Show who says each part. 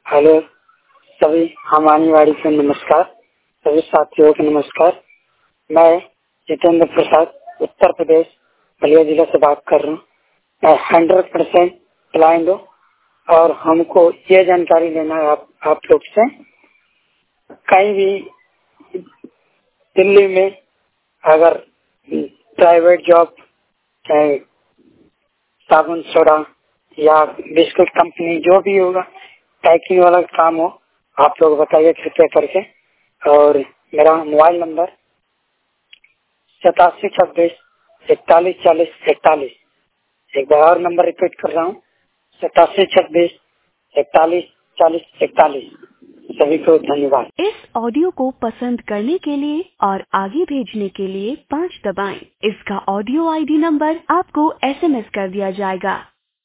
Speaker 1: Hello सभी हमारी को नमस्कार, सभी साथियों को नमस्कार। मैं जितेंद्र प्रसाद उत्तर प्रदेश बलिया जिला से बात कर रहा हूँ। मैं 100% ब्लाइंड हूँ और हमको ये जानकारी लेना है आप लोग से। कहीं भी दिल्ली में अगर प्राइवेट जॉब चाहे साबुन सोडा या बिस्कुट कंपनी जो भी होगा पैकिंग वाला काम हो, आप लोग बताइए कृपया करके। और मेरा मोबाइल नंबर 8726414041। एक बार और नंबर रिपीट कर रहा हूँ, 8726414041। सभी को धन्यवाद।
Speaker 2: इस ऑडियो को पसंद करने के लिए और आगे भेजने के लिए 5 दबाएं। इसका ऑडियो आईडी नंबर आपको SMS कर दिया जाएगा।